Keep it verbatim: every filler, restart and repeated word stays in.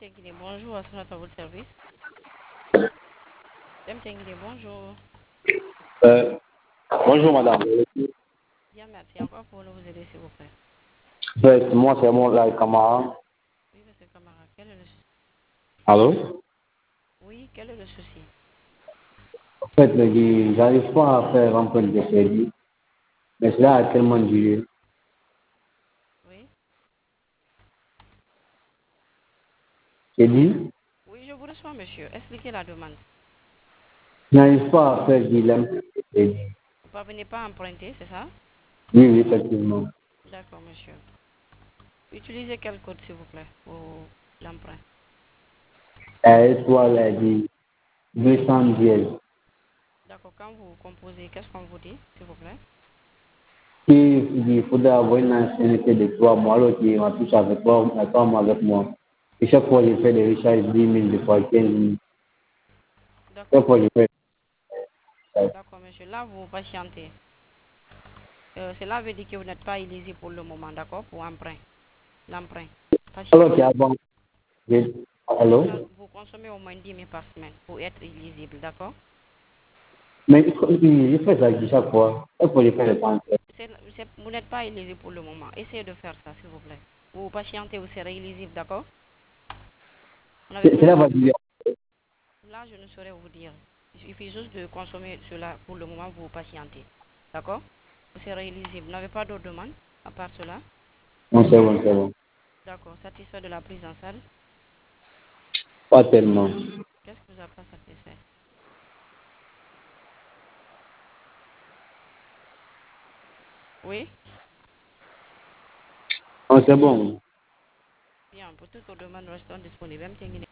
Tengine, bonjour, à à votre service. M. Tengine, bonjour. Euh, bonjour madame. Bien, merci. Encore pour vous aider, s'il vous plaît. En fait, moi c'est mon là, Camara. Oui, monsieur Camara, quel est le souci? Allô? Oui, quel est le souci? En fait, je j'arrive pas à faire remplir de crédit, mais cela a tellement duré. Oui. J'ai dit, Oui, je vous reçois, monsieur. Expliquez la demande. je n'arrive pas à faire du l'impôt de crédit. Vous ne parvenez pas à emprunter, c'est ça? Oui, oui, effectivement. D'accord, monsieur. Utilisez quel code, s'il vous plaît, pour l'emprunt? À étoile, elle dit deux cent dix. D'accord, quand vous composez, qu'est-ce qu'on vous dit, s'il vous plaît? Il il faudrait avoir une ancienneté de trois mois, alors qu'il m'a touché avec trois, trois mois avec moi. Et chaque fois, je fais des recharges dix mille, des fois quinze mille. Chaque D'accord, fois, je fais ça. d'accord, monsieur. Là, vous patientez. Euh, cela veut dire que vous n'êtes pas éligible pour le moment, d'accord, pour emprunt. L'emprunt. Alors Patientez. qu'avant, j'ai- Vous, allô? en- vous consommez au moins dix mille par semaine pour être éligible, d'accord? Mais il il fait ça chaque fois. Chaque fois, je fais le temps. C'est- c'est- vous n'êtes pas éligible pour le moment. Essayez de faire ça, s'il vous plaît. Vous patientez, vous serez éligible, d'accord? Vous n'avez pas Cela besoin va de... durer. Là, je ne saurais vous dire. Il suffit juste de consommer cela pour le moment, vous patientez. D'accord? Vous serez éligible. Vous n'avez pas d'autres demandes à part cela? Non, c'est bon, c'est bon. D'accord. Satisfait de la prise en salle? Pas tellement. Qu'est-ce que vous n'avez pas satisfait? Oui? Non, c'est bon. Bien. Pour toutes vos demandes, restons disponibles. Même